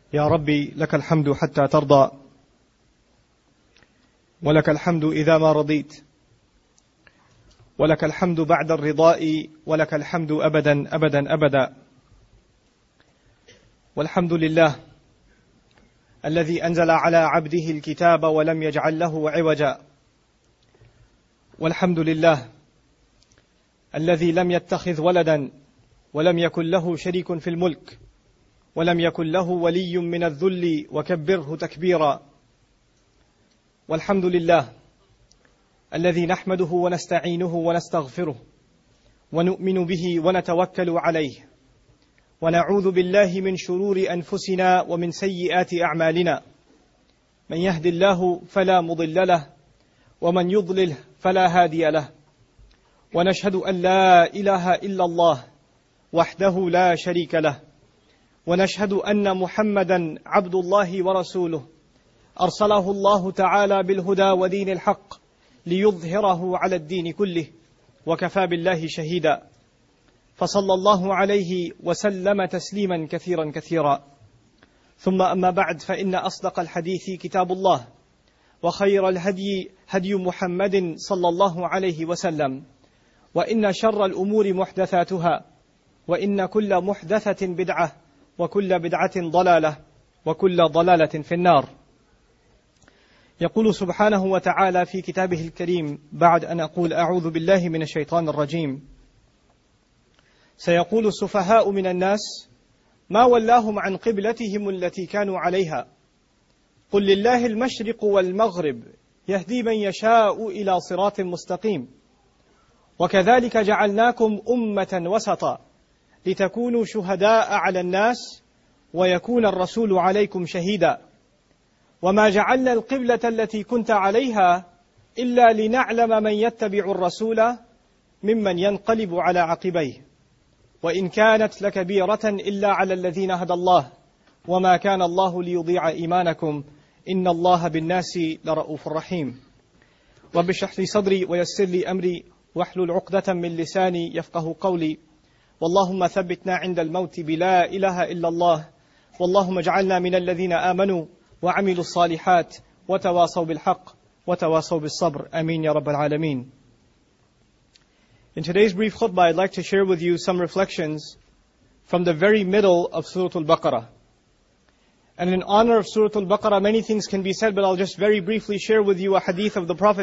يا ربي لك الحمد حتى ترضى، ولك الحمد إذا ما رضيت، ولك الحمد بعد الرضاء، ولك الحمد أبدا أبدا أبدا. والحمد لله الذي أنزل على عبده الكتاب ولم يجعل له عوجا، والحمد لله الذي لم يتخذ ولدا ولم يكن له شريك في الملك ولم يكن له ولي من الذل وكبره تكبيرا. والحمد لله الذي نحمده ونستعينه ونستغفره ونؤمن به ونتوكل عليه، ونعوذ بالله من شرور أنفسنا ومن سيئات أعمالنا، من يهد الله فلا مضل له ومن يضلل فلا هادي له. ونشهد أن لا إله إلا الله وحده لا شريك له، ونشهد أن محمدا عبد الله ورسوله أرسله الله تعالى بالهدى ودين الحق ليظهره على الدين كله، وكفى بالله شهيدا. فصلى الله عليه وسلم تسليما كثيرا كثيرا. ثم أما بعد، فإن أصدق الحديث كتاب الله، وخير الهدي هدي محمد صلى الله عليه وسلم، وإن شر الأمور محدثاتها، وإن كل محدثة بدعة، وكل بدعة ضلالة، وكل ضلالة في النار. يقول سبحانه وتعالى في كتابه الكريم بعد أن أقول أعوذ بالله من الشيطان الرجيم: سيقول السفهاء من الناس ما ولاهم عن قبلتهم التي كانوا عليها، قل لله المشرق والمغرب يهدي من يشاء إلى صراط مستقيم، وكذلك جعلناكم أمة وسطا لتكونوا شهداء على الناس ويكون الرسول عليكم شهيدا، وما جعلنا القبلة التي كنت عليها إلا لنعلم من يتبع الرسول ممن ينقلب على عقبيه، وإن كانت لكبيرة إلا على الذين هدى الله، وما كان الله ليضيع إيمانكم إن الله بالناس لرؤوف رحيم. رب اشرح لي صدري ويسر لي أمري واحلل عقدة من لساني يفقه قولي. واللهم ثبتنا عند الموت بلا إله إلا الله، واللهم اجعلنا من الذين آمنوا وعملوا الصالحات وتواصوا بالحق وتواصوا بالصبر. آمين يا رب العالمين. In today's brief khutbah, I'd like to share with you some reflections from the very middle of Surah Al-Baqarah. And in honor of Surah Al-Baqarah, many things can be said, but I'll just very briefly share with you a hadith of the Prophet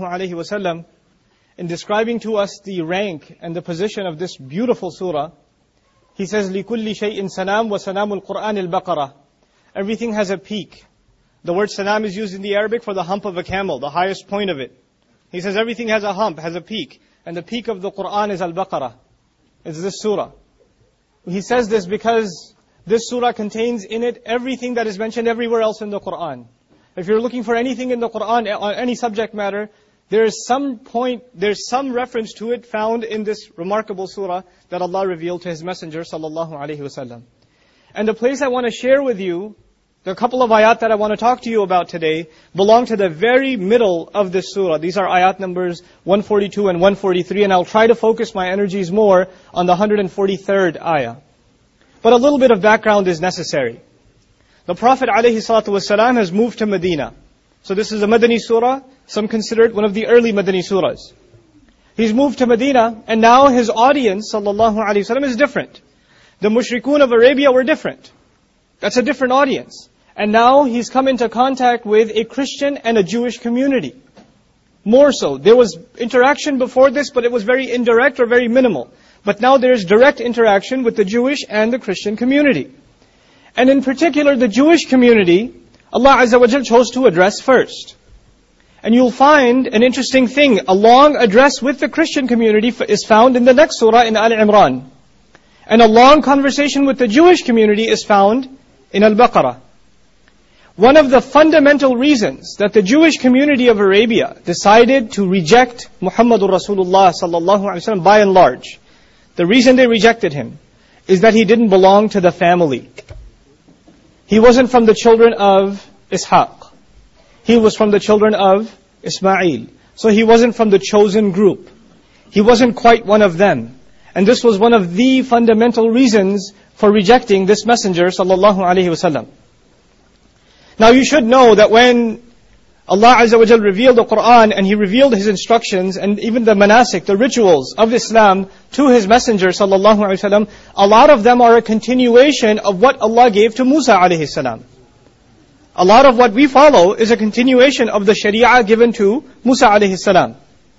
ﷺ in describing to us the rank and the position of this beautiful surah. He says, لِكُلِّ شَيْءٍ سَنَامٌ وَسَنَامُ الْقُرْآنِ الْبَقَرَةِ. Everything has a peak. The word sanam is used in the Arabic for the hump of a camel, the highest point of it. He says everything has a hump, has a peak. And the peak of the Qur'an is Al-Baqarah. It's this surah. He says this because this surah contains in it everything that is mentioned everywhere else in the Qur'an. If you're looking for anything in the Qur'an, on any subject matter, there's some reference to it found in this remarkable surah that Allah revealed to His Messenger sallallahu alaihi wasallam. And the place I want to share with you, the couple of ayat that I want to talk to you about today, belong to the very middle of this surah. These are ayat numbers 142 and 143, and I'll try to focus my energies more on the 143rd ayah. But a little bit of background is necessary. The Prophet ﷺ has moved to Medina. So this is a Madani surah. Some consider it one of the early Madani surahs. He's moved to Medina, and now his audience, sallallahu alaihi wasallam, is different. The mushrikun of Arabia were different. That's a different audience. And now he's come into contact with a Christian and a Jewish community. More so. There was interaction before this, but it was very indirect or very minimal. But now there is direct interaction with the Jewish and the Christian community. And in particular, the Jewish community, Allah Azza wa Jal chose to address first. And you'll find an interesting thing. A long address with the Christian community is found in the next surah in Al-Imran. And a long conversation with the Jewish community is found in Al-Baqarah. One of the fundamental reasons that the Jewish community of Arabia decided to reject Muhammadur Rasulullah sallallahu alaihi wasallam by and large, the reason they rejected him is that he didn't belong to the family. He wasn't from the children of Ishaq. He was from the children of Ismail. So he wasn't from the chosen group. He wasn't quite one of them. And this was one of the fundamental reasons for rejecting this messenger sallallahu alaihi wasallam. Now you should know that when Allah Azza wa Jal revealed the Quran and He revealed His instructions and even the manasik, the rituals of Islam to His Messenger sallallahu alaihi wasallam, a lot of them are a continuation of what Allah gave to Musa alayhi salam. A lot of what we follow is a continuation of the Sharia given to Musa alayhi salam.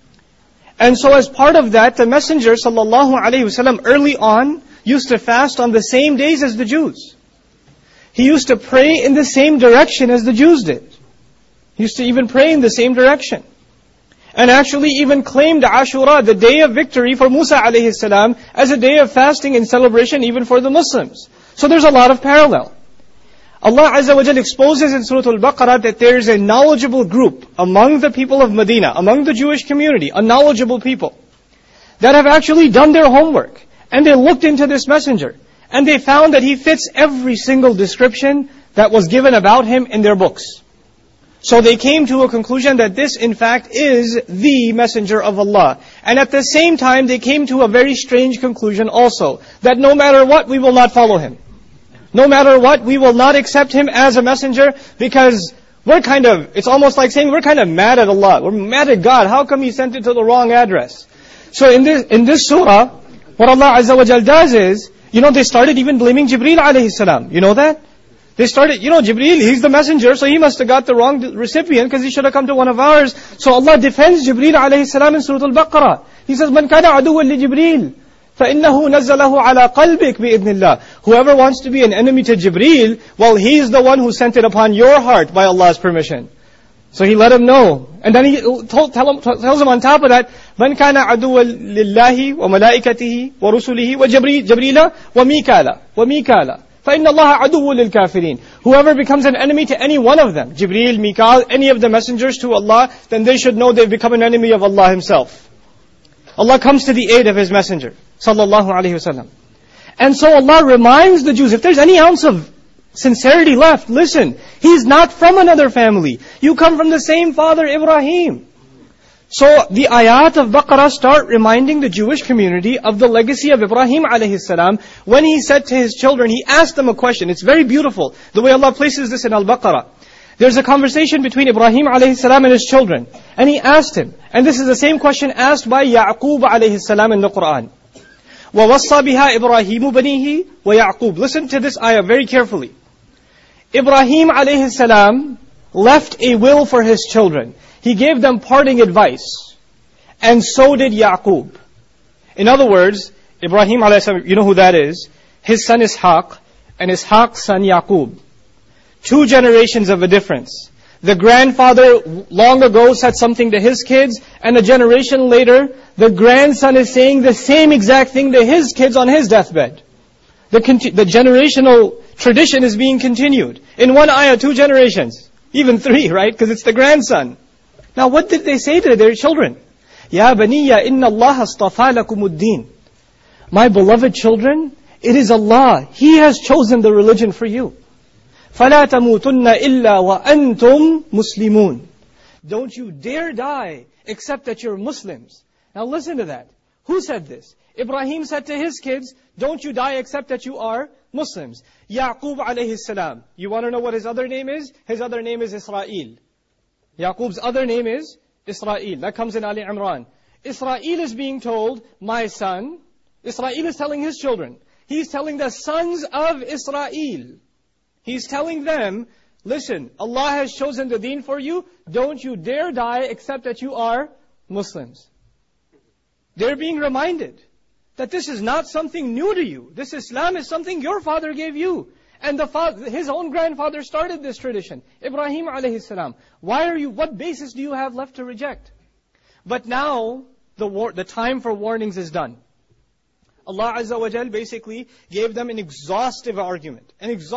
And so as part of that, the Messenger sallallahu alaihi wasallam early on used to fast on the same days as the Jews. He used to pray in the same direction as the Jews did. He used to even pray in the same direction. And actually even claimed Ashura, the day of victory for Musa alayhi salam, as a day of fasting and celebration even for the Muslims. So there's a lot of parallel. Allah Azza wa Jalla exposes in Surah Al-Baqarah that there is a knowledgeable group among the people of Medina, among the Jewish community, a knowledgeable people, that have actually done their homework. And they looked into this messenger. And they found that he fits every single description that was given about him in their books. So they came to a conclusion that this in fact is the messenger of Allah. And at the same time they came to a very strange conclusion also, that no matter what we will not follow him. No matter what we will not accept him as a messenger, because it's almost like saying we're kind of mad at Allah. We're mad at God. How come He sent it to the wrong address? So in this surah, what Allah Azza wa Jal does is, they started even blaming Jibreel alayhi salam. You know that? They started, Jibreel, he's the messenger, so he must have got the wrong recipient because he should have come to one of ours. So Allah defends Jibreel alayhi salam in Surah Al-Baqarah. He says, "Man kana aduwwan li Jibreel, فَإِنَّهُ نَزَّلَهُ عَلَى قَلْبِكَ بِإِذْنِ اللَّهِ." Whoever wants to be an enemy to Jibreel, well, he's the one who sent it upon your heart by Allah's permission. So he let him know. And then he tells him on top of that, مَنْ كَانَ عَدُوًّا لِلَّهِ وَمَلَائِكَتِهِ وَرُسُلِهِ وَجِبْرِيلَ وَمِيكَالَ فَإِنَّ اللَّهَ عَدُوٌّ لِلْكَافِرِينَ. Whoever becomes an enemy to any one of them, Jibreel, Mikael, any of the messengers to Allah, then they should know they've become an enemy of Allah Himself. Allah comes to the aid of His messenger, sallallahu alaihi wasallam. And so Allah reminds the Jews, if there's any ounce of sincerity left, listen, he's not from another family. You come from the same father, Ibrahim. So the ayat of Baqarah start reminding the Jewish community of the legacy of Ibrahim alayhi salam. When he said to his children, he asked them a question. It's very beautiful, the way Allah places this in Al-Baqarah. There's a conversation between Ibrahim alayhi salam and his children. And he asked him, and this is the same question asked by Ya'qub alayhi salam in the Quran. وَوَصَّى بِهَا إِبْرَاهِيمُ بَنِيهِ وَيَعْقُوب. Listen to this ayah very carefully. Ibrahim alayhi salam left a will for his children. He gave them parting advice. And so did Ya'qub. In other words, Ibrahim alayhi salam, you know who that is? His son Ishaq, and Ishaq's son Ya'qub. 2 generations of a difference. The grandfather long ago said something to his kids, and a generation later, the grandson is saying the same exact thing to his kids on his deathbed. The generational tradition is being continued. In one ayah, 2 generations. Even 3, right? Because it's the grandson. Now what did they say to their children? Ya baniya inna Allah astafa lakumuddin. My beloved children, it is Allah. He has chosen the religion for you. فَلَا تَمُوتُنَّ إِلَّا وَأَنْتُمْ مُسْلِمُونَ. Don't you dare die except that you're Muslims. Now listen to that. Who said this? Ibrahim said to his kids, don't you die except that you are Muslims. Ya'qub alayhi salam. You want to know what his other name is? His other name is Israel. Ya'qub's other name is Israel. That comes in Ali Imran. Israel is being told, my son. Israel is telling his children. He's telling the sons of Israel. He's telling them, listen, Allah has chosen the deen for you. Don't you dare die except that you are Muslims. They're being reminded that this is not something new to you. This Islam is something your father gave you. And his own grandfather started this tradition. Ibrahim alayhi salam. What basis do you have left to reject? But now, the time for warnings is done. Allah Azza wa Jal basically gave them an exhaustive argument.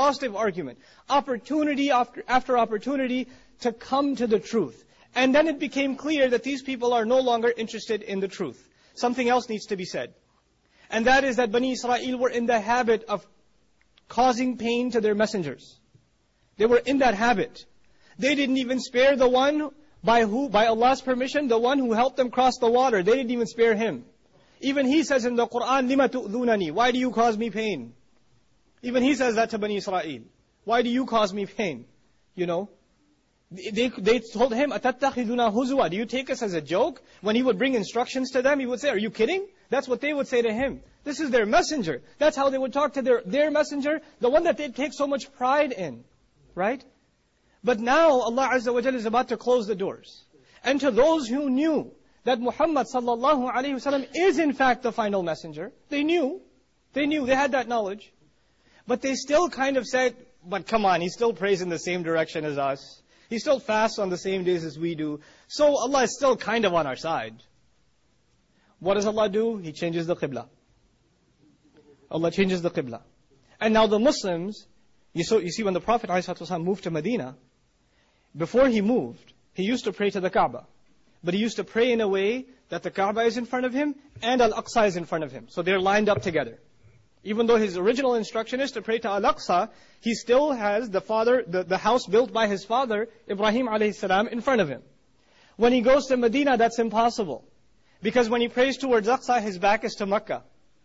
Opportunity after opportunity to come to the truth. And then it became clear that these people are no longer interested in the truth. Something else needs to be said. And that is that Bani Israel were in the habit of causing pain to their messengers. They were in that habit. They didn't even spare the one by Allah's permission, the one who helped them cross the water. They didn't even spare him. Even he says in the Quran, لِمَ تُؤْذُونَنِي. Why do you cause me pain? Even he says that to Bani Israel. Why do you cause me pain? You know, they told him, أَتَتَّخِذُنَا هُزُوًا, do you take us as a joke? When he would bring instructions to them, he would say, are you kidding? That's what they would say to him. This is their messenger. That's how they would talk to their messenger, the one that they take so much pride in. Right? But now Allah Azza wa Jalla is about to close the doors. And to those who knew that Muhammad sallallahu alayhi wasallam is in fact the final messenger, they knew, they had that knowledge. But they still kind of said, but come on, he still prays in the same direction as us. He still fasts on the same days as we do. So Allah is still kind of on our side. What does Allah do? He changes the qibla. Allah changes the qibla. And now the Muslims, you see when the Prophet ﷺ moved to Medina, before he moved, he used to pray to the Kaaba. But he used to pray in a way that the Kaaba is in front of him and Al-Aqsa is in front of him. So they're lined up together. Even though his original instruction is to pray to Al-Aqsa, he still has the house built by his father, Ibrahim alayhi salam, in front of him. When he goes to Medina, that's impossible. Because when he prays towards Aqsa, his back is to Makkah.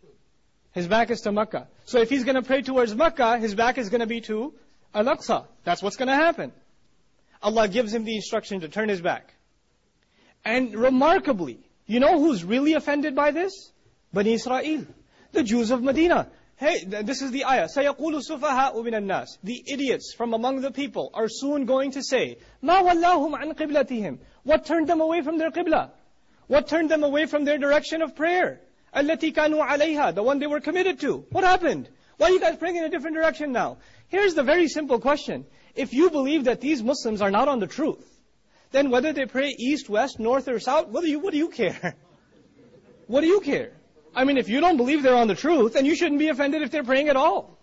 His back is to Makkah. So if he's going to pray towards Makkah, his back is going to be to Al-Aqsa. That's what's going to happen. Allah gives him the instruction to turn his back. And remarkably, you know who's really offended by this? Bani Israel. The Jews of Medina. Hey, this is the ayah. سَيَقُولُ السُّفَهَاءُ مِنَ النَّاسِ. The idiots from among the people are soon going to say, مَا وَلَّاهُمْ عَنْ قِبْلَتِهِمْ. What turned them away from their qibla? What turned them away from their direction of prayer? الَّتِي كَانُوا عَلَيْهَا. The one they were committed to. What happened? Why are you guys praying in a different direction now? Here's the very simple question. If you believe that these Muslims are not on the truth, then whether they pray east, west, north or south, what do you care? What do you care? I mean, if you don't believe they're on the truth, then you shouldn't be offended if they're praying at all.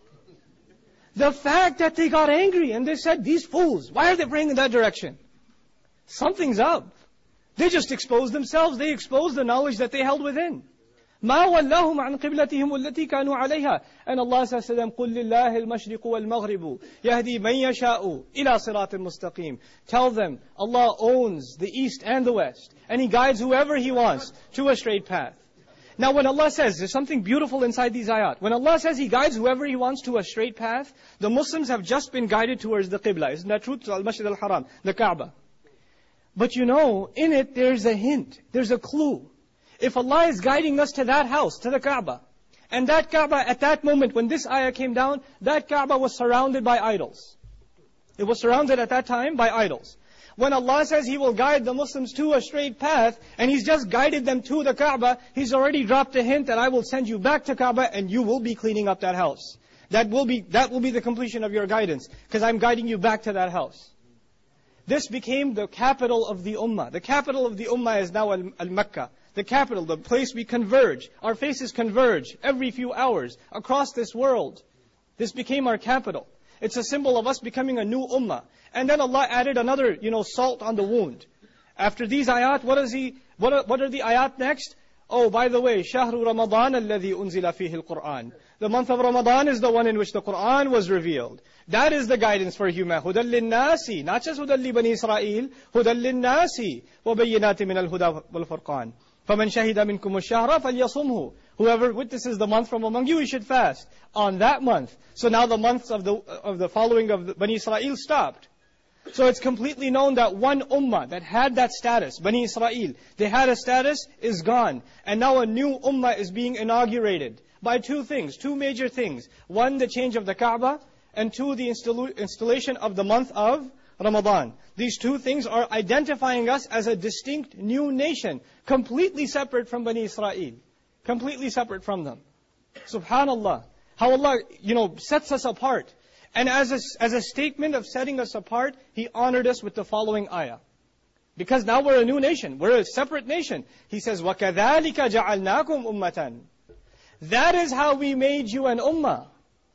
The fact that they got angry and they said, these fools, why are they praying in that direction? Something's up. They just exposed themselves. They exposed the knowledge that they held within. مَا وَلَّاهُمْ عَنْ قِبْلَتِهِمُ الَّتِي كَانُوا عَلَيْهَا. And Allah says to them, قُلْ لِلَّهِ الْمَشْرِقُ وَالْمَغْرِبُ يَهْدِي مَنْ يَشَاءُ إِلَى صِرَاطٍ مُسْتَقِيمٍ. Tell them, Allah owns the east and the west, and He guides whoever He wants to a straight path. Now when Allah says, there's something beautiful inside these ayat. When Allah says He guides whoever He wants to a straight path, the Muslims have just been guided towards the Qibla. Isn't that true? To Al-Masjid Al-Haram, the Kaaba. But you know, in it there's a hint, there's a clue. If Allah is guiding us to that house, to the Kaaba, and that Kaaba at that moment when this ayah came down, that Kaaba was surrounded by idols. It was surrounded at that time by idols. When Allah says He will guide the Muslims to a straight path, and He's just guided them to the Kaaba, He's already dropped a hint that I will send you back to Kaaba and you will be cleaning up that house. That will be the completion of your guidance, because I'm guiding you back to that house. This became the capital of the Ummah. The capital of the Ummah is now Al-Makkah. The capital, the place we converge. Our faces converge every few hours across this world. This became our capital. It's a symbol of us becoming a new Ummah. And then Allah added another, salt on the wound. After these ayat, what are the ayat next? Oh, by the way, شهر رمضان الذي أنزل فيه القرآن. The month of Ramadan is the one in which the Qur'an was revealed. That is the guidance for human. هُدًى لِلنَّاسِ. Not just هُدًى لِبَنِي إسرائيل. هُدًى لِلنَّاسِ وَبَيِّنَاتٍ مِنَ الْهُدَى وَالْفُرْقَانِ. فَمَنْ شَهِدَ مِنْكُمُ الشَّهْرَ فَلْيَصُمْهُ. Whoever witnesses the month from among you, he should fast on that month. So now the months of the following of the Bani Israel stopped. So it's completely known that one ummah that had that status, Bani Israel, they had a status, is gone. And now a new ummah is being inaugurated by two major things. One, the change of the Kaaba, and two, the installation of the month of Ramadan. These two things are identifying us as a distinct new nation, completely separate from Bani Israel. Completely separate from them. Subhanallah. How Allah, sets us apart. And as a statement of setting us apart, He honored us with the following ayah. Because now we're a new nation. We're a separate nation. He says, وَكَذَلِكَ جَعَلْنَاكُمْ أُمَّةً. That is how we made you an ummah.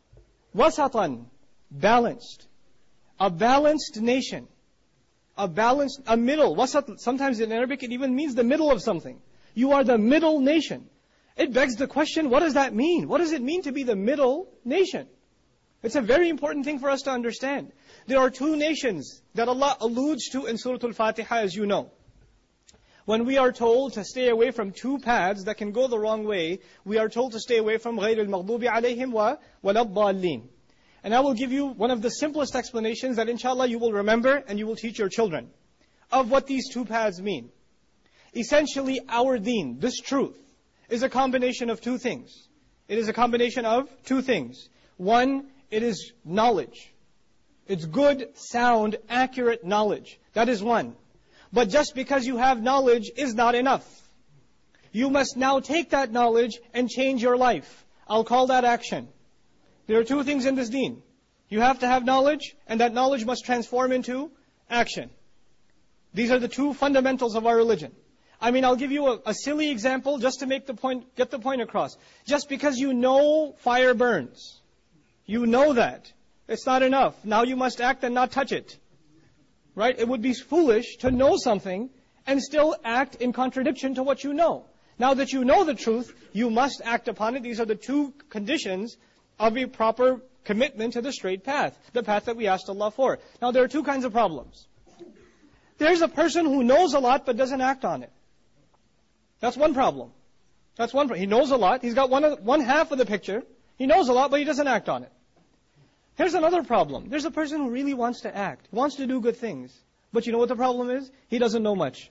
وَسَطًا. Balanced. A balanced nation. A middle. Wasat, sometimes in Arabic it even means the middle of something. You are the middle nation. It begs the question, what does that mean? What does it mean to be the middle nation? It's a very important thing for us to understand. There are two nations that Allah alludes to in Surah Al-Fatiha, as you know. When we are told to stay away from two paths that can go the wrong way, we are told to stay away from غَيْرِ الْمَغْضُوبِ عَلَيْهِمْ وَلَا الضَّالِّينَ. And I will give you one of the simplest explanations that inshallah you will remember and you will teach your children of what these two paths mean. Essentially, our deen, this truth, is a combination of two things. It is a combination of two things. One, it is knowledge. It's good, sound, accurate knowledge. That is one. But just because you have knowledge is not enough. You must now take that knowledge and change your life. I'll call that action. There are two things in this deen. You have to have knowledge, and that knowledge must transform into action. These are the two fundamentals of our religion. I mean, I'll give you a silly example just to make the point, get the point across. Just because you know fire burns, you know that, it's not enough. Now you must act and not touch it. Right? It would be foolish to know something and still act in contradiction to what you know. Now that you know the truth, you must act upon it. These are the two conditions of a proper commitment to the straight path, the path that we asked Allah for. Now there are two kinds of problems. There's a person who knows a lot but doesn't act on it. That's one problem. That's one problem. He knows a lot. He's got one half of the picture. He knows a lot, but he doesn't act on it. Here's another problem. There's a person who really wants to act, wants to do good things. But you know what the problem is? He doesn't know much.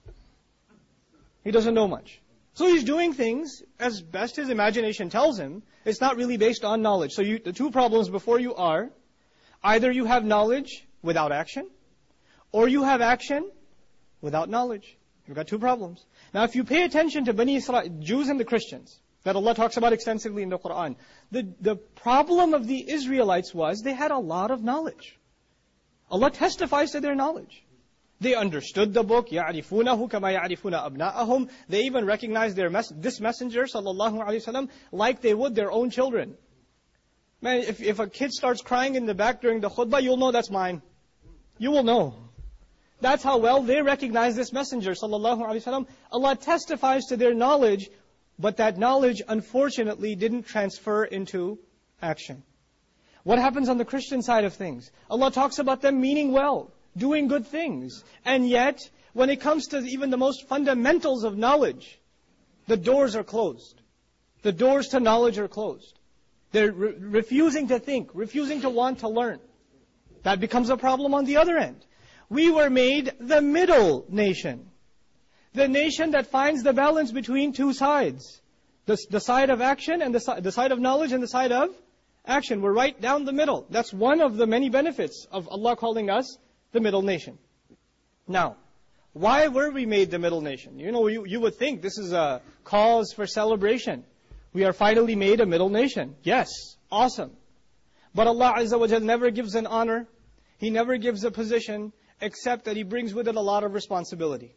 He doesn't know much. So he's doing things as best his imagination tells him. It's not really based on knowledge. So the two problems before you are, either you have knowledge without action, or you have action without knowledge. You've got two problems. Now if you pay attention to Bani Israel, Jews and the Christians, that Allah talks about extensively in the Qur'an, the problem of the Israelites was they had a lot of knowledge. Allah testifies to their knowledge. They understood the book, يَعْرِفُونَهُ كَمَا يَعْرِفُونَ أَبْنَاءَهُم. They even recognized this messenger, sallallahu alaihi wasallam, like they would their own children. Man, if a kid starts crying in the back during the khutbah, you'll know that's mine. You will know. That's how well they recognize this messenger, sallallahu alaihi wasallam. Allah testifies to their knowledge, but that knowledge, unfortunately, didn't transfer into action. What happens on the Christian side of things? Allah talks about them meaning well, doing good things. And yet, when it comes to even the most fundamentals of knowledge, the doors are closed. The doors to knowledge are closed. They're refusing to think, refusing to want to learn. That becomes a problem on the other end. We were made the middle nation. The nation that finds the balance between two sides. The side of action and the side of knowledge and the side of action. We're right down the middle. That's one of the many benefits of Allah calling us the middle nation. Now, why were we made the middle nation? You know, you would think this is a cause for celebration. We are finally made a middle nation. Yes, awesome. But Allah Azza wa Jal never gives an honor. He never gives a position, except that He brings with it a lot of responsibility.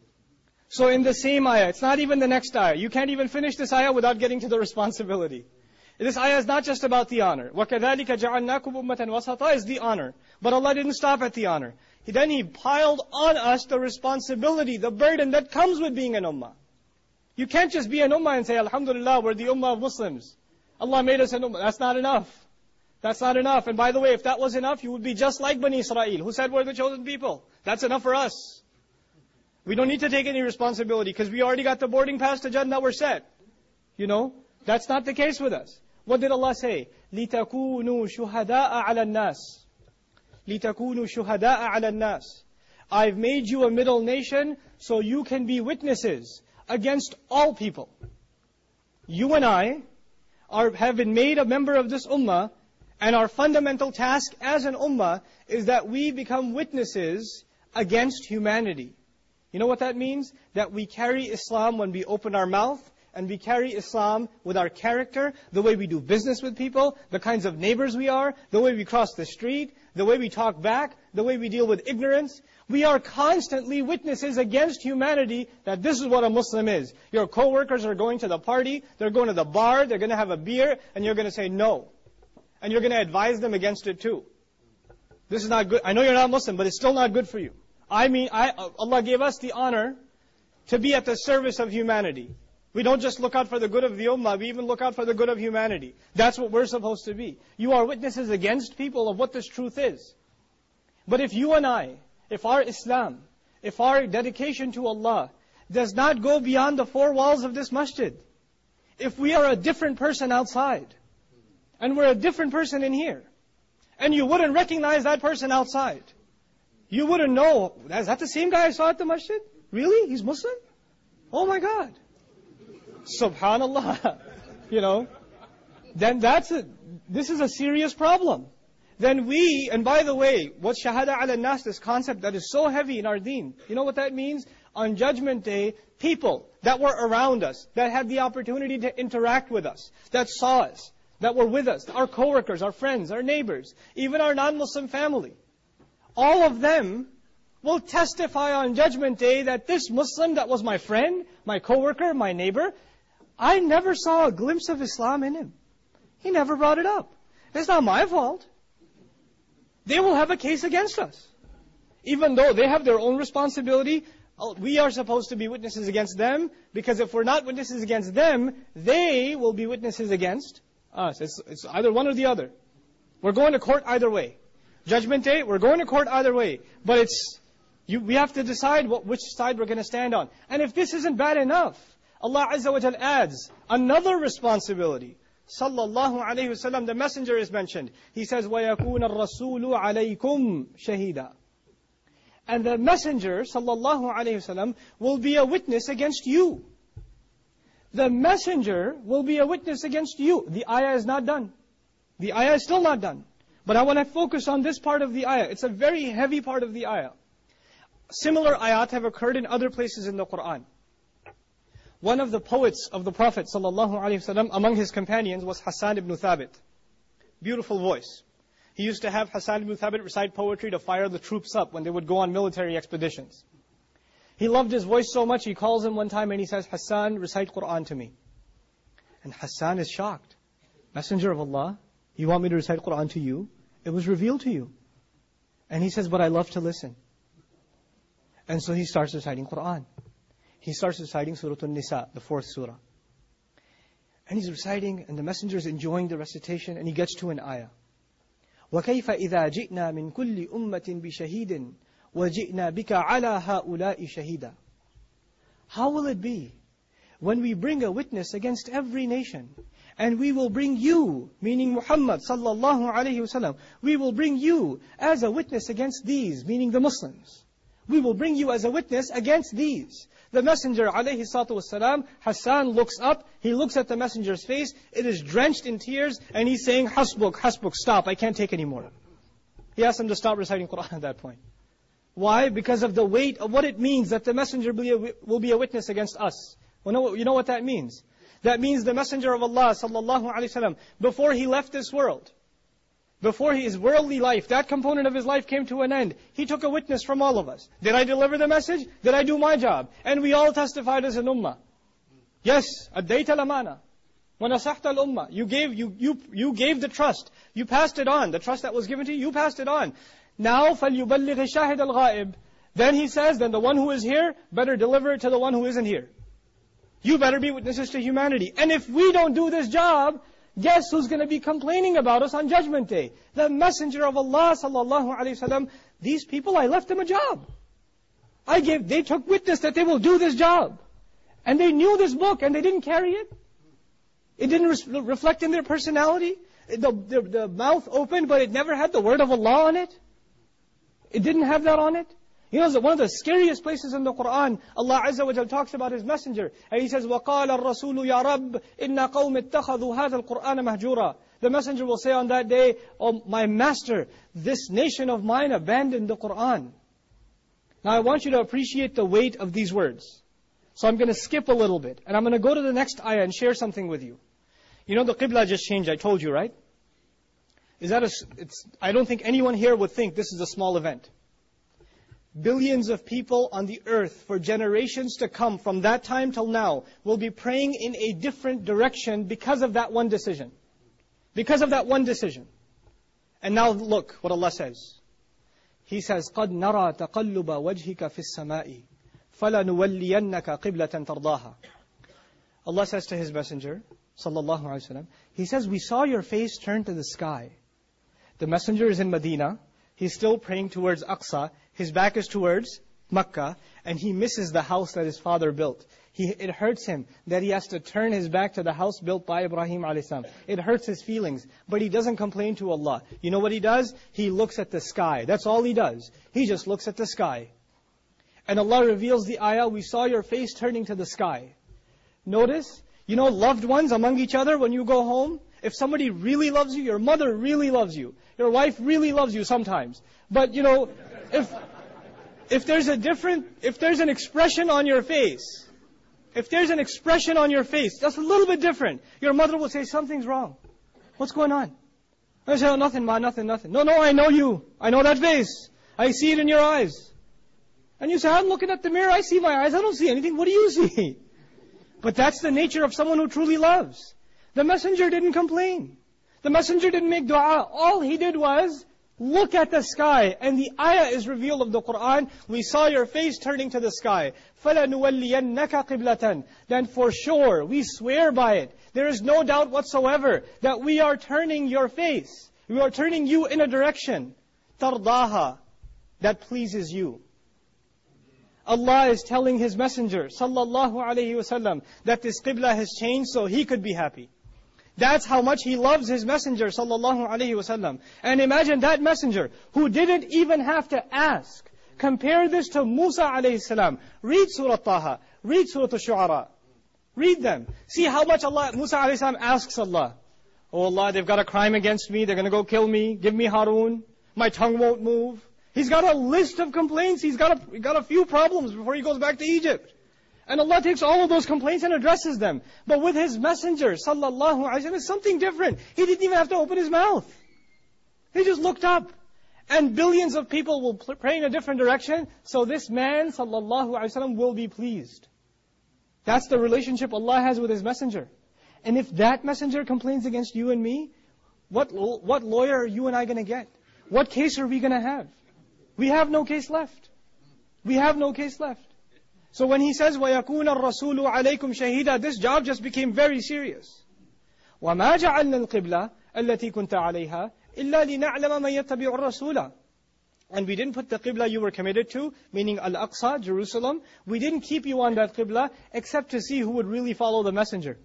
So in the same ayah, it's not even the next ayah. You can't even finish this ayah without getting to the responsibility. This ayah is not just about the honor. وَكَذَلِكَ جَعَلْنَاكُمْ أُمَّةً وَسَطًا is the honor. But Allah didn't stop at the honor. Then He piled on us the responsibility, the burden that comes with being an ummah. You can't just be an ummah and say, Alhamdulillah, we're the ummah of Muslims. Allah made us an ummah. That's not enough. That's not enough. And by the way, if that was enough, you would be just like Bani Israel, who said we're the chosen people. That's enough for us. We don't need to take any responsibility, because we already got the boarding pass to Jannah, we're set. You know? That's not the case with us. What did Allah say? لِتَكُونُوا شُهَدَاءَ عَلَى النَّاسِ لِتَكُونُوا شُهَدَاءَ عَلَى النَّاسِ I've made you a middle nation so you can be witnesses against all people. You and I have been made a member of this ummah, and our fundamental task as an ummah is that we become witnesses against humanity. You know what that means? That we carry Islam when we open our mouth, and we carry Islam with our character, the way we do business with people, the kinds of neighbors we are, the way we cross the street, the way we talk back, the way we deal with ignorance. We are constantly witnesses against humanity that this is what a Muslim is. Your coworkers are going to the party, they're going to the bar, they're going to have a beer, and you're going to say no. And you're going to advise them against it too. This is not good. I know you're not Muslim, but it's still not good for you. Allah gave us the honor to be at the service of humanity. We don't just look out for the good of the ummah, we even look out for the good of humanity. That's what we're supposed to be. You are witnesses against people of what this truth is. But if you and I, if our Islam, if our dedication to Allah does not go beyond the four walls of this masjid, if we are a different person outside, and we're a different person in here, And you wouldn't recognize that person outside. You wouldn't know, is that the same guy I saw at the masjid? Really? He's Muslim? Oh my God. Subhanallah. Then this is a serious problem. Then and by the way, what shahada ala nas, this concept that is so heavy in our deen, you know what that means? On Judgment Day, people that were around us, that had the opportunity to interact with us, that saw us, that were with us, our coworkers, our friends, our neighbors, even our non-Muslim family, all of them will testify on Judgment Day that this Muslim that was my friend, my coworker, my neighbor, I never saw a glimpse of Islam in him. He never brought it up. It's not my fault. They will have a case against us. Even though they have their own responsibility, we are supposed to be witnesses against them, because if we're not witnesses against them, they will be witnesses against us. It's either one or the other. We're going to court either way. Judgment Day, we're going to court either way. But we have to decide which side we're going to stand on. And if this isn't bad enough, Allah Azza wa Jal adds another responsibility. Sallallahu alayhi wa sallam, the messenger is mentioned. He says, وَيَكُونَ الرَّسُولُ عَلَيْكُمْ شَهِيدًا. And the messenger, sallallahu alayhi wa sallam, will be a witness against you. The messenger will be a witness against you. The ayah is not done. The ayah is still not done. But I want to focus on this part of the ayah. It's a very heavy part of the ayah. Similar ayat have occurred in other places in the Qur'an. One of the poets of the Prophet ﷺ among his companions was Hassan ibn Thabit. Beautiful voice. He used to have Hassan ibn Thabit recite poetry to fire the troops up when they would go on military expeditions. He loved his voice so much, he calls him one time and he says, Hassan, recite Qur'an to me. And Hassan is shocked. Messenger of Allah, you want me to recite Qur'an to you? It was revealed to you. And he says, but I love to listen. And so he starts reciting Qur'an. He starts reciting Surah An-Nisa, the 4th surah. And he's reciting, and the messenger is enjoying the recitation, and he gets to an ayah. وَكَيْفَ إِذَا جِئْنَا مِنْ كُلِّ أُمَّةٍ بِشَهِيدٍ وَجِئْنَا بِكَ عَلَى هَؤُلَاءِ شَهِيدًا. How will it be when we bring a witness against every nation, and we will bring you, meaning Muhammad sallallahu alayhi wasallam, we will bring you as a witness against these, meaning the Muslims. We will bring you as a witness against these. The messenger alayhi salatu wasalam, Hassan looks up, he looks at the messenger's face, it is drenched in tears, and he's saying, Hasbuk, Hasbuk, stop, I can't take anymore. He asked him to stop reciting Qur'an at that point. Why? Because of the weight of what it means that the messenger will be a witness against us. Well, you know what that means? That means the messenger of Allah sallallahu alaihi wasallam, before he left this world, before his worldly life, that component of his life came to an end, he took a witness from all of us. Did I deliver the message? Did I do my job? And we all testified as an ummah. Yes, أَدَّيْتَ الْأَمَانَةَ وَنَصَحْتَ الْأُمَّةَ. You gave the trust. You passed it on. The trust that was given to you, you passed it on. Now, فَلْيُبَلِّغِ الشَّاهِدَ الْغَائِبِ. Then he says, then the one who is here better deliver it to the one who isn't here. You better be witnesses to humanity. And if we don't do this job, guess who's going to be complaining about us on Judgment Day? The Messenger of Allah sallallahu alaihi wasallam. These people, I left them a job. They took witness that they will do this job. And they knew this book and they didn't carry it. It didn't reflect in their personality. The mouth opened, but it never had the word of Allah on it. It didn't have that on it. You know, one of the scariest places in the Qur'an, Allah Azza wa Jal talks about His Messenger. And He says, وَقَالَ الرَّسُولُ يَا رَبِّ إِنَّ قَوْمِ اتَّخَذُوا هَذَا الْقُرْآنَ مَهْجُورًا. The Messenger will say on that day, oh my Master, this nation of mine abandoned the Qur'an. Now I want you to appreciate the weight of these words. So I'm going to skip a little bit. And I'm going to go to the next ayah and share something with you. You know the Qibla just changed, I told you, right? I don't think anyone here would think this is a small event. Billions of people on the earth for generations to come from that time till now will be praying in a different direction because of that one decision. Because of that one decision. And now look what Allah says. He says, قَدْ نَرَى تَقَلُّبَ وَجْهِكَ فِي السَّمَاءِ فَلَنُوَلِّيَنَّكَ قِبْلَةً تَرْضَاهَا. Allah says to His Messenger, sallallahu alaihi wasallam, He says, we saw your face turn to the sky. The Messenger is in Medina. He's still praying towards Aqsa. His back is towards Makkah. And he misses the house that his father built. It hurts him that he has to turn his back to the house built by Ibrahim a.s. It hurts his feelings, but he doesn't complain to Allah. You know what he does? He looks at the sky. That's all he does. He just looks at the sky. And Allah reveals the ayah, we saw your face turning to the sky. Notice, loved ones among each other when you go home, if somebody really loves you, your mother really loves you, your wife really loves you sometimes. But if there's an expression on your face, that's a little bit different. Your mother will say, something's wrong. What's going on? I say, oh, nothing, ma, nothing. No, I know you. I know that face. I see it in your eyes. And you say, I'm looking at the mirror, I see my eyes, I don't see anything. What do you see? But that's the nature of someone who truly loves. The messenger didn't complain. The messenger didn't make dua. All he did was look at the sky. And the ayah is revealed of the Qur'an. We saw your face turning to the sky. فَلَنُوَلِّيَنَّكَ قِبْلَةً. Then for sure, we swear by it. There is no doubt whatsoever that we are turning your face. We are turning you in a direction. تَرْضَاهَا. That pleases you. Allah is telling His Messenger, sallallahu alayhi wasallam, that this qibla has changed so He could be happy. That's how much He loves His Messenger, sallallahu alayhi wasallam. And imagine that Messenger, who didn't even have to ask. Compare this to Musa alayhi salam. Read Surah Taha. Read Surah Al-Shu'ara. Read them. See how much Musa alayhi salam asks Allah. Oh Allah, they've got a crime against me. They're going to go kill me. Give me Harun. My tongue won't move. He's got a list of complaints. He's got a few problems before he goes back to Egypt. And Allah takes all of those complaints and addresses them. But with His Messenger, sallallahu alaihi wasallam, it's something different. He didn't even have to open his mouth. He just looked up. And billions of people will pray in a different direction. So this man, sallallahu alaihi wasallam, will be pleased. That's the relationship Allah has with His Messenger. And if that Messenger complains against you and me, what lawyer are you and I going to get? What case are we going to have? We have no case left. We have no case left. So when He says, وَيَكُونَ الرَّسُولُ عَلَيْكُمْ شَهِيدًا, this job just became very serious. وَمَا جَعَلْنَا الْقِبْلَةَ الَّتِي كُنْتَ عَلَيْهَا إِلَّا لِنَعْلَمَ مَنْ يَتَّبِعُ الرَّسُولَ. And we didn't put the qibla you were committed to, meaning Al-Aqsa, Jerusalem. We didn't keep you on that qibla except to see who would really follow the messenger.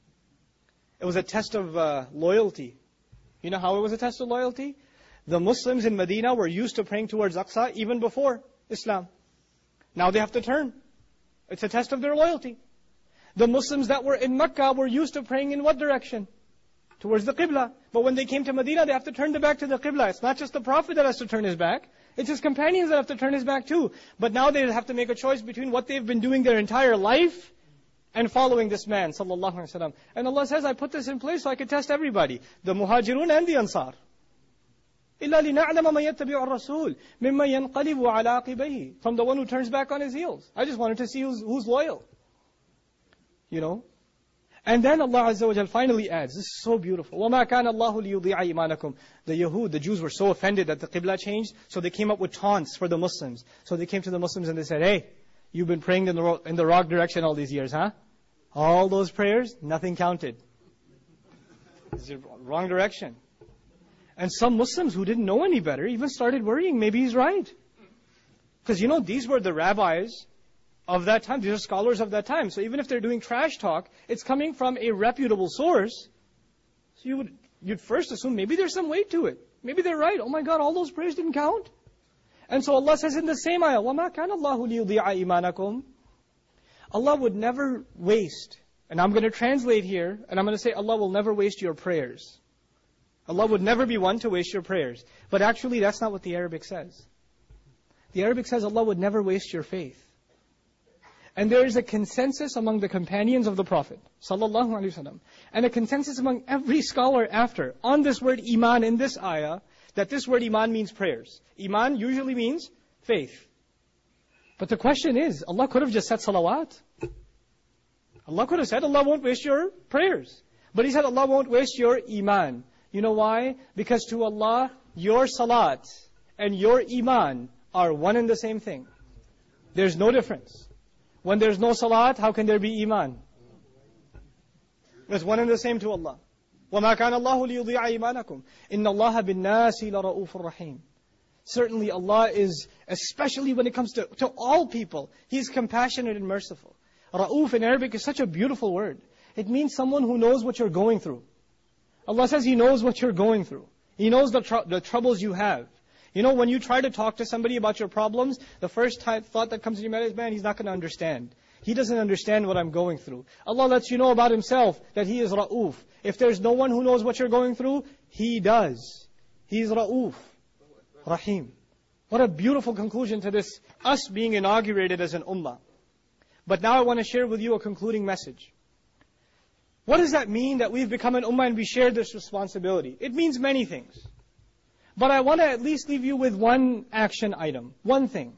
It was a test of loyalty. You know how it was a test of loyalty? The Muslims in Medina were used to praying towards Aqsa even before Islam. Now they have to turn. It's a test of their loyalty. The Muslims that were in Mecca were used to praying in what direction? Towards the Qibla. But when they came to Medina, they have to turn their back to the Qibla. It's not just the Prophet that has to turn his back. It's his companions that have to turn his back too. But now they have to make a choice between what they've been doing their entire life and following this man, sallallahu alaihi wasallam. And Allah says, I put this in place so I could test everybody. The Muhajirun and the Ansar. إِلَّا لِنَعْلَمَ مَنْ يَتَّبِعُ الرَّسُولِ مِمَّنْ يَنْقَلِبُ عَلَىٰ عَقِبَيْهِ. From the one who turns back on his heels. I just wanted to see who's loyal. And then Allah Azza wa Jal finally adds, this is so beautiful. وَمَا كَانَ اللَّهُ لِيُضِيعَ إِيمَانَكُمْ. The Jews were so offended that the Qibla changed, so they came up with taunts for the Muslims. So they came to the Muslims and they said, hey, you've been praying in the wrong direction all these years, huh? All those prayers, nothing counted. It's the wrong direction. And some Muslims who didn't know any better even started worrying, maybe he's right. Because these were the rabbis of that time. These are scholars of that time. So even if they're doing trash talk, it's coming from a reputable source. So you'd first assume maybe there's some weight to it. Maybe they're right. Oh my God, all those prayers didn't count. And so Allah says in the same ayah, وَمَا كَانَ اللَّهُ لِيُضِيعَ إِيمَانَكُمْ. Allah would never waste. And I'm going to translate here, and I'm going to say Allah will never waste your prayers. Allah would never be one to waste your prayers. But actually, that's not what the Arabic says. The Arabic says Allah would never waste your faith. And there is a consensus among the companions of the Prophet, sallallahu alaihi wasallam, and a consensus among every scholar after, on this word iman in this ayah, that this word iman means prayers. Iman usually means faith. But the question is, Allah could have just said salawat. Allah could have said, Allah won't waste your prayers. But He said, Allah won't waste your iman. You know why? Because to Allah, your salat and your iman are one and the same thing. There's no difference. When there's no salat, how can there be iman? It's one and the same to Allah. وَمَا كَانَ اللَّهُ لِيُضِيعَ إِيمَانَكُمْ إِنَّ اللَّهَ بِالنَّاسِ لَرَؤُوفٌ رَحِيمٌ. Certainly Allah is, especially when it comes to all people, He's compassionate and merciful. Ra'uf in Arabic is such a beautiful word. It means someone who knows what you're going through. Allah says He knows what you're going through. He knows the troubles you have. You know, when you try to talk to somebody about your problems, the first thought that comes to your mind is, man, he's not going to understand. He doesn't understand what I'm going through. Allah lets you know about Himself that He is Ra'uf. If there's no one who knows what you're going through, He does. He is Ra'uf, Rahim. What a beautiful conclusion to this, us being inaugurated as an ummah. But now I want to share with you a concluding message. What does that mean that we've become an ummah and we share this responsibility? It means many things. But I want to at least leave you with one action item, one thing.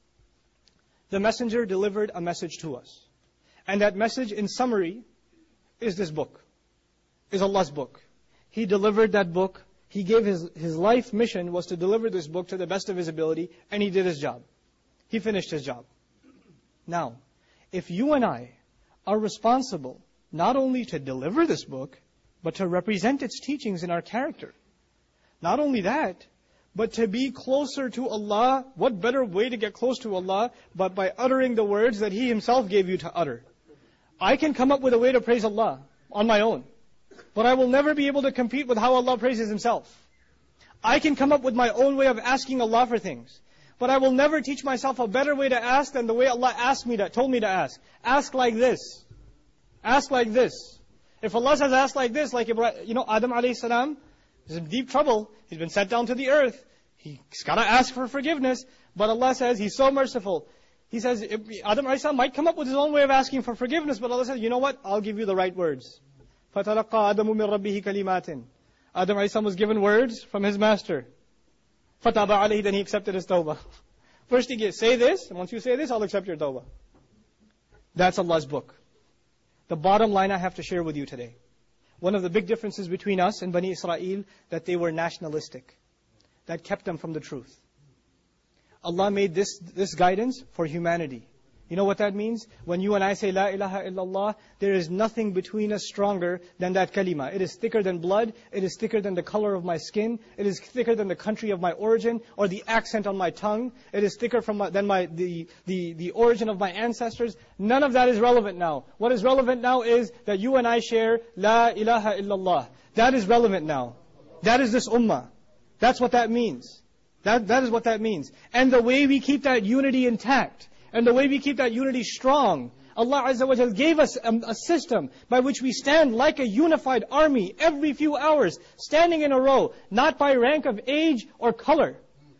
The messenger delivered a message to us. And that message, in summary, is this book, is Allah's book. He delivered that book. He gave his life mission was to deliver this book to the best of His ability, and He did His job. He finished His job. Now, if you and I are responsible not only to deliver this book, but to represent its teachings in our character, not only that, but to be closer to Allah, what better way to get close to Allah but by uttering the words that He Himself gave you to utter? I can come up with a way to praise Allah on my own, but I will never be able to compete with how Allah praises Himself. I can come up with my own way of asking Allah for things, but I will never teach myself a better way to ask than the way Allah told me to ask. Ask like this. Ask like this. If Allah says ask like this, like Adam alayhi salam, he's in deep trouble. He's been sent down to the earth. He's got to ask for forgiveness. But Allah says He's so merciful. He says Adam alayhi salam might come up with his own way of asking for forgiveness, but Allah says, you know what? I'll give you the right words. فَتَلَقَّى آدَمُ مِنْ رَبِّهِ كَلِمَاتٍ. Adam alayhi salam was given words from his master. فَتَابَ عَلَيْهِ. Then he accepted his tawbah. First he gets, say this, and once you say this, I'll accept your tawbah. That's Allah's book. The bottom line I have to share with you today. One of the big differences between us and Bani Israel, that they were nationalistic. That kept them from the truth. Allah made this guidance for humanity. You know what that means? When you and I say La ilaha illallah, there is nothing between us stronger than that kalima. It is thicker than blood. It is thicker than the color of my skin. It is thicker than the country of my origin or the accent on my tongue. It is thicker than the origin of my ancestors. None of that is relevant now. What is relevant now is that you and I share La ilaha illallah. That is relevant now. That is this ummah. That's what that means. That is what that means. And the way we keep that unity intact, and the way we keep that unity strong, Allah Azza wa Jal gave us a system by which we stand like a unified army every few hours, standing in a row, not by rank of age or color.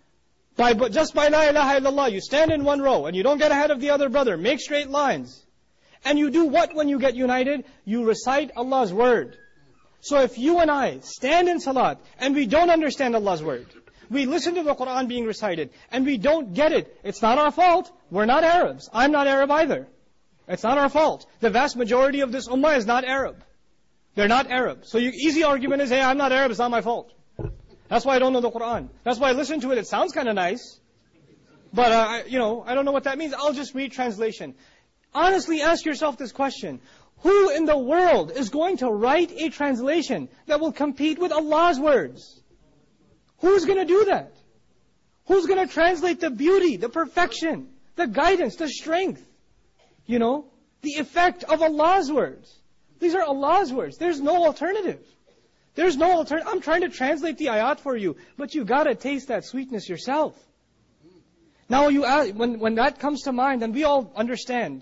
But just by La ilaha illallah, you stand in one row, and you don't get ahead of the other brother. Make straight lines. And you do what when you get united? You recite Allah's word. So if you and I stand in salat, and we don't understand Allah's word, we listen to the Qur'an being recited, and we don't get it, it's not our fault. We're not Arabs. I'm not Arab either. It's not our fault. The vast majority of this ummah is not Arab. They're not Arab. So easy argument is, hey, I'm not Arab, it's not my fault. That's why I don't know the Qur'an. That's why I listen to it. It sounds kind of nice. But, I don't know what that means. I'll just read translation. Honestly, ask yourself this question. Who in the world is going to write a translation that will compete with Allah's words? Who's going to do that? Who's going to translate the beauty, the perfection, the guidance, the strength? The effect of Allah's words. These are Allah's words. There's no alternative. There's no alternative. I'm trying to translate the ayat for you, but you got to taste that sweetness yourself. Now, when that comes to mind, then we all understand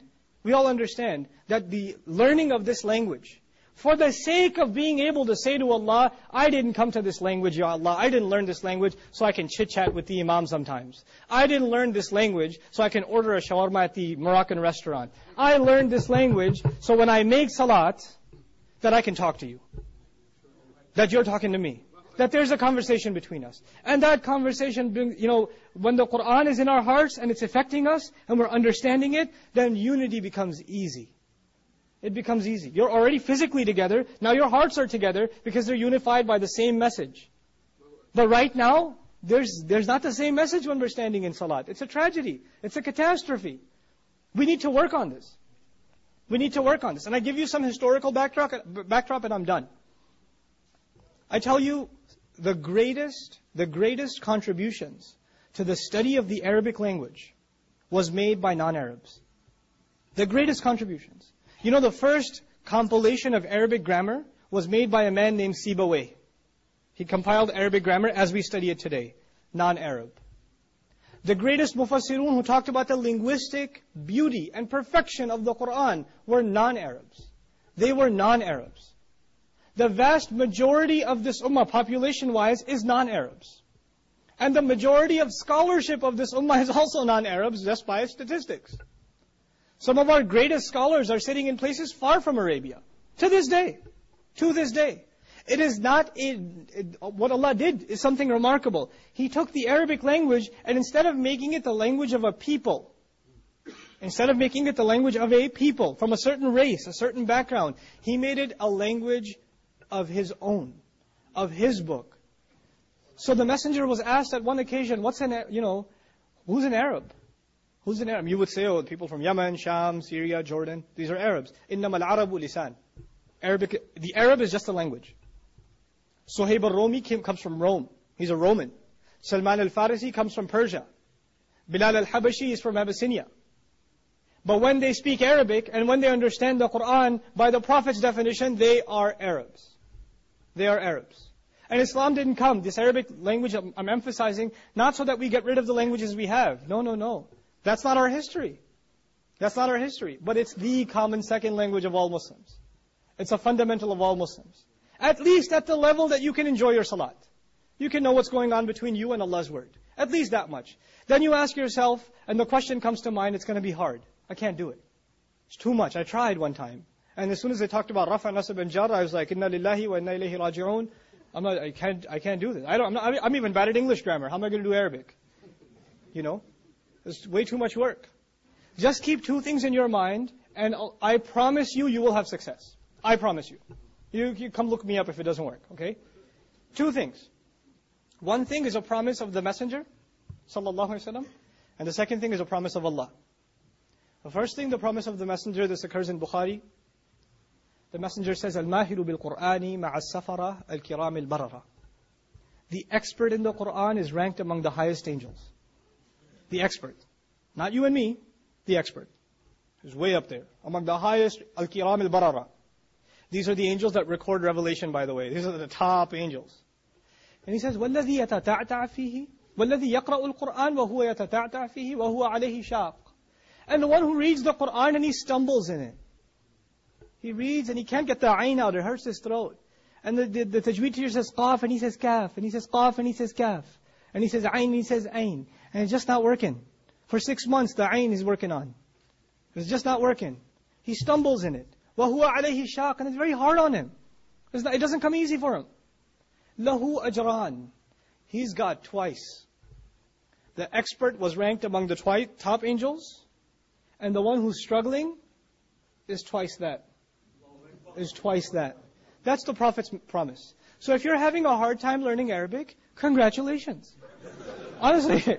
that the learning of this language, for the sake of being able to say to Allah, I didn't come to this language, Ya Allah. I didn't learn this language so I can chit-chat with the imam sometimes. I didn't learn this language so I can order a shawarma at the Moroccan restaurant. I learned this language so when I make salat, that I can talk to you. That you're talking to me. That there's a conversation between us. And that conversation, when the Qur'an is in our hearts and it's affecting us and we're understanding it, then unity becomes easy. It becomes easy. You're already physically together. Now your hearts are together because they're unified by the same message. But right now, there's not the same message when we're standing in salat. It's a tragedy. It's a catastrophe. We need to work on this. We need to work on this. And I give you some historical backdrop and I'm done. I tell you, the greatest contributions to the study of the Arabic language was made by non-Arabs. The greatest contributions. You know, the first compilation of Arabic grammar was made by a man named Sibawayh. He compiled Arabic grammar as we study it today, non-Arab. The greatest mufassirun who talked about the linguistic beauty and perfection of the Quran were non-Arabs. They were non-Arabs. The vast majority of this ummah, population-wise, is non-Arabs. And the majority of scholarship of this ummah is also non-Arabs, just by statistics. Some of our greatest scholars are sitting in places far from Arabia. To this day. To this day. It is not, what Allah did is something remarkable. He took the Arabic language and instead of making it the language of a people, instead of making it the language of a people from a certain race, a certain background, He made it a language of His own, of His book. So the messenger was asked at one occasion, who's an Arab? Who's an Arab? You would say, people from Yemen, Sham, Syria, Jordan. These are Arabs. إِنَّمَا الْعَرَبُ lisan. Arabic, the Arab is just a language. Suhaib al-Rumi comes from Rome. He's a Roman. Salman al-Farisi comes from Persia. Bilal al-Habashi is from Abyssinia. But when they speak Arabic and when they understand the Quran, by the Prophet's definition, they are Arabs. They are Arabs. And Islam didn't come, this Arabic language I'm emphasizing, not so that we get rid of the languages we have. No. That's not our history. That's not our history. But it's the common second language of all Muslims. It's a fundamental of all Muslims. At least at the level that you can enjoy your salat. You can know what's going on between you and Allah's word. At least that much. Then you ask yourself, and the question comes to mind, it's going to be hard. I can't do it. It's too much. I tried one time. And as soon as they talked about Rafa, Nasab and Jar, I was like, Inna lillahi wa inna ilayhi raji'un. I can't do this. I'm even bad at English grammar. How am I going to do Arabic? It's way too much work. Just keep two things in your mind, and I promise you will have success. I promise you. You come look me up if it doesn't work, okay? Two things. One thing is a promise of the Messenger, sallallahu alaihi wasallam, and the second thing is a promise of Allah. The first thing, the promise of the Messenger, this occurs in Bukhari. The Messenger says, "Al-Mahiru bil-Qur'ani ma'a-as-safara al-kiram al-barara." The expert in the Qur'an is ranked among the highest angels. The expert. Not you and me, the expert. He's way up there. Among the highest, al-kiram al-barara. These are the angels that record revelation, by the way. These are the top angels. And he says, وَالَّذِي يَتَتَعْتَعْ فِيهِ وَالَّذِي يَقْرَأُ الْقُرْآنَ وَهُوَ يَتَتَعْتَعْ فِيهِ وَهُوَ عَلَيْهِ شَاقٌ. And the one who reads the Qur'an and he stumbles in it. He reads and he can't get the ayn out, it hurts his throat. And the tajweed teacher says qaf and he says kaf, and he says qaf and he says kaf. And he says ayn and he says ayn. And it's just not working. For 6 months the ayn he's working on. It's just not working. He stumbles in it. وَهُوَ عَلَيْهِ شَاقٌ. And it's very hard on him. It doesn't come easy for him. لَهُ أَجْرَانِ. He's got twice. The expert was ranked among the top angels. And the one who's struggling is twice that. Is twice that. That's the Prophet's promise. So if you're having a hard time learning Arabic, congratulations. Honestly.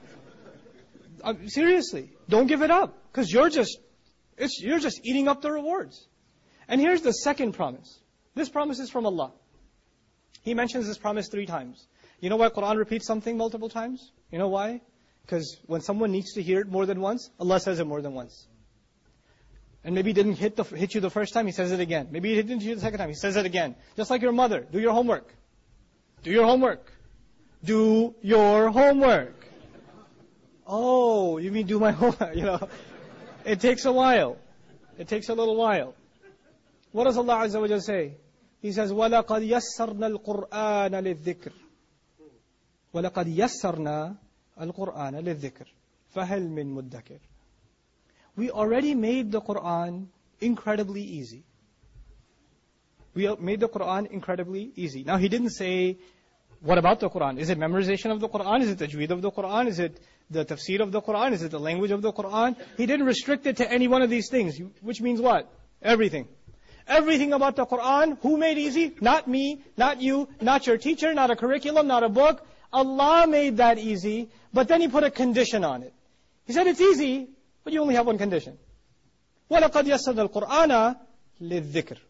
Seriously. Don't give it up. Because you're just eating up the rewards. And here's the second promise. This promise is from Allah. He mentions this promise 3 times. You know why Quran repeats something multiple times? You know why? Because when someone needs to hear it more than once, Allah says it more than once. And maybe it didn't hit you the first time, He says it again. Maybe it didn't hit you the second time, He says it again. Just like your mother, do your homework. Do your homework. Do your homework. Oh, you mean do my homework? It takes a while. It takes a little while. What does Allah Azza wa Jalla say? He says, وَلَقَدْ يَسَّرْنَا الْقُرْآنَ لِلذِّكْرِ وَلَقَدْ يَسَّرْنَا الْقُرْآنَ لِلذِّكْرِ فَهَلْ مِن مُدَّكِرٍ. We already made the Qur'an incredibly easy. We made the Qur'an incredibly easy. Now He didn't say, what about the Qur'an? Is it memorization of the Qur'an? Is it tajweed of the Qur'an? Is it the tafsir of the Qur'an? Is it the language of the Qur'an? He didn't restrict it to any one of these things. Which means what? Everything. Everything about the Qur'an, who made easy? Not me, not you, not your teacher, not a curriculum, not a book. Allah made that easy, but then He put a condition on it. He said it's easy, but you only have one condition. وَلَقَدْ يَسَّرْنَا الْقُرْآنَ لِلذِّكْرِ.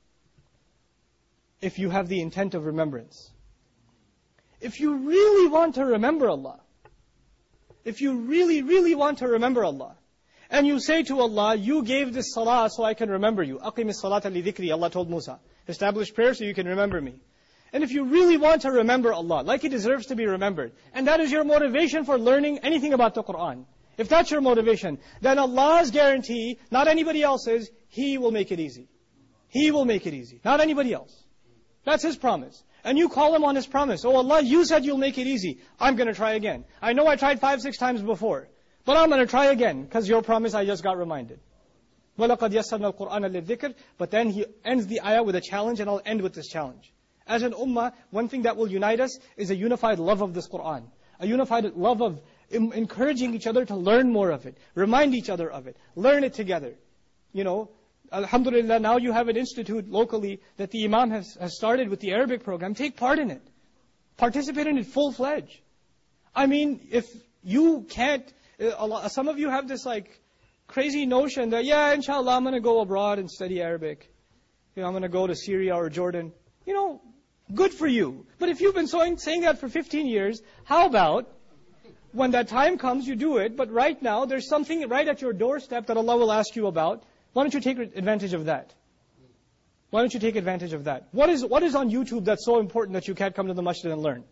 If you have the intent of remembrance. If you really want to remember Allah, if you really, really want to remember Allah, and you say to Allah, you gave this salah so I can remember you. أَقِمِ الصَّلَاةَ لِذِكْرِي, Allah told Musa. Establish prayer so you can remember me. And if you really want to remember Allah, like He deserves to be remembered, and that is your motivation for learning anything about the Qur'an, if that's your motivation, then Allah's guarantee, not anybody else's, He will make it easy. He will make it easy, not anybody else. That's His promise. And you call Him on His promise. Oh Allah, you said you'll make it easy. I'm going to try again. I know I tried 5-6 times before, but I'm going to try again, because your promise I just got reminded. وَلَقَدْ يَسَّرْنَا الْقُرْآنَ لِلذِّكْرِ. But then He ends the ayah with a challenge, and I'll end with this challenge. As an ummah, one thing that will unite us is a unified love of this Qur'an. A unified love of encouraging each other to learn more of it. Remind each other of it. Learn it together. You know, alhamdulillah, now you have an institute locally that the Imam has started with the Arabic program. Take part in it. Participate in it full-fledged. I mean, if you can't, some of you have this like crazy notion that, yeah, inshallah, I'm going to go abroad and study Arabic. You know, I'm going to go to Syria or Jordan. You know, good for you. But if you've been saying that for 15 years, how about when that time comes, you do it, but right now, there's something right at your doorstep that Allah will ask you about. Why don't you take advantage of that? Why don't you take advantage of that? What is on YouTube that's so important that you can't come to the masjid and learn?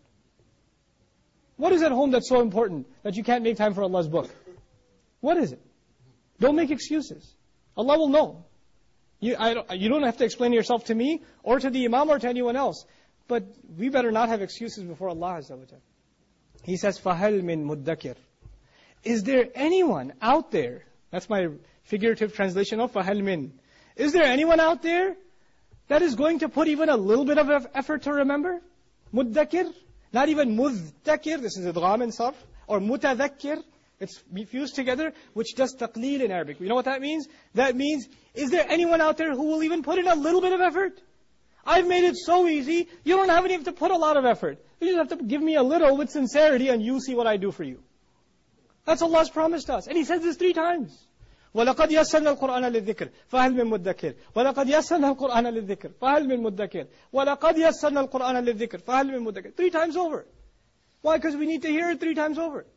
What is at home that's so important that you can't make time for Allah's book? What is it? Don't make excuses. Allah will know. You don't have to explain yourself to me, or to the Imam, or to anyone else. But we better not have excuses before Allah Azza wa Jalla. He says, فَهَلْ مِن مُدَّكِرٍ. Is there anyone out there? That's my figurative translation of فَهَلْ مِن. Is there anyone out there that is going to put even a little bit of effort to remember? Muddakir? Not even muddakir, this is idgham and sarf. Or mutadhakkir, it's fused together, which does taqleel in Arabic. You know what that means? That means, is there anyone out there who will even put in a little bit of effort? I've made it so easy, you don't even have to put a lot of effort. You just have to give me a little with sincerity and you see what I do for you. That's Allah's promise to us. And He says this 3 times. وَلَقَدْ يَسَّرْنَا الْقُرْآنَ لِلذِّكْرِ فَهَلْ مِن مُدَّكِرٍ وَلَقَدْ يَسَّرْنَا الْقُرْآنَ لِلذِّكْرِ فَهَلْ مِن مُدَّكِرٍ وَلَقَدْ يَسَّرْنَا الْقُرْآنَ لِلذِّكْرِ فَهَلْ مِن مُدَّكِرٍ 3 times over. Why? Because we need to hear it 3 times over.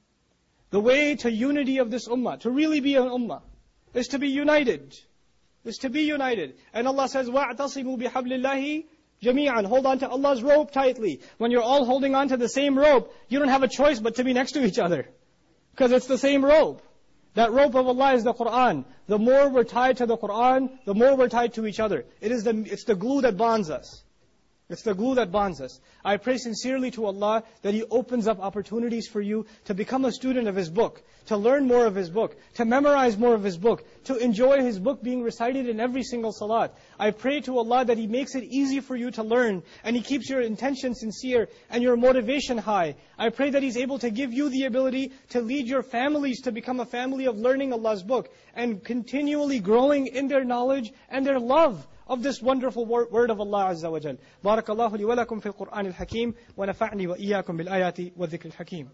The way to unity of this ummah, to really be an ummah, is to be united. Is to be united. And Allah says, وَاعْتَصِمُوا بِحَبْلِ اللَّهِ جَمِيعًا. Hold on to Allah's rope tightly. When you're all holding on to the same rope, you don't have a choice but to be next to each other. Because it's the same rope. That rope of Allah is the Qur'an. The more we're tied to the Qur'an, the more we're tied to each other. It's the glue that bonds us. It's the glue that bonds us. I pray sincerely to Allah that He opens up opportunities for you to become a student of His book, to learn more of His book, to memorize more of His book, to enjoy His book being recited in every single salat. I pray to Allah that He makes it easy for you to learn, and He keeps your intention sincere and your motivation high. I pray that He's able to give you the ability to lead your families to become a family of learning Allah's book, and continually growing in their knowledge and their love of this wonderful word of Allah Azza wa Jal. Barakallahu li wa lakum fil Qur'an al-Hakim, wa nafa'ni wa iyyakum bil ayati wa dhikr al-Hakim.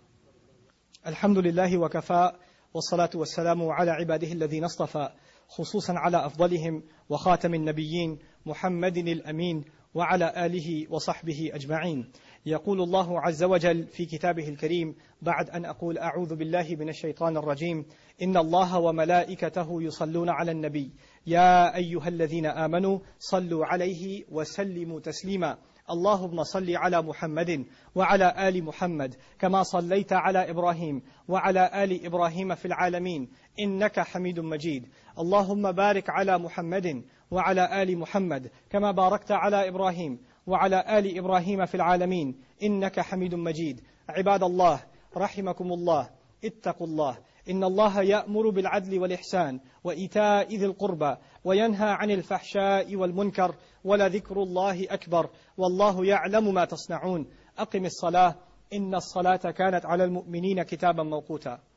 Alhamdulillahi wa kafa, wa salatu wa salamu ala ibadihi alladhina astafa, khususan ala afdalihim wa khatamin nabiyyin, Muhammadin al-Amin, وعلى آله وصحبه أجمعين. يقول الله عز وجل في كتابه الكريم بعد أن أقول أعوذ بالله من الشيطان الرجيم إن الله وملائكته يصلون على النبي يا أيها الذين آمنوا صلوا عليه وسلموا تسليما اللهم صل على محمد وعلى آل محمد كما صليت على إبراهيم وعلى آل إبراهيم في العالمين إنك حميد مجيد اللهم بارك على محمد وعلى آل محمد كما باركت على إبراهيم وعلى آل إبراهيم في العالمين إنك حميد مجيد عباد الله رحمكم الله اتقوا الله إن الله يأمر بالعدل والإحسان وإيتاء ذي القربى وينهى عن الفحشاء والمنكر ولذكر الله أكبر والله يعلم ما تصنعون أقم الصلاة إن الصلاة كانت على المؤمنين كتابا موقوتا